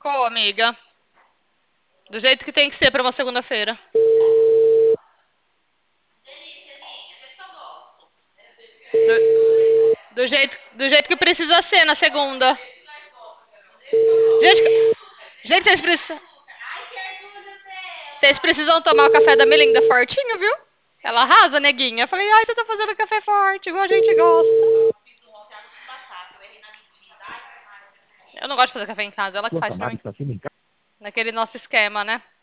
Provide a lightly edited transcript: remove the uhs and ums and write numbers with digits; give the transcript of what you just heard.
Ficou, amiga. Do jeito que tem que ser pra uma segunda-feira. Do jeito que precisa ser na segunda. Gente, gente, vocês precisam tomar o café da Melinda fortinho, viu? Ela arrasa, neguinha. Eu falei, ai, você tá fazendo café forte, igual a gente gosta. Eu não gosto de fazer café em casa, ela que Sua faz pra chamada mim. está sendo encaminhada. Naquele nosso esquema, né?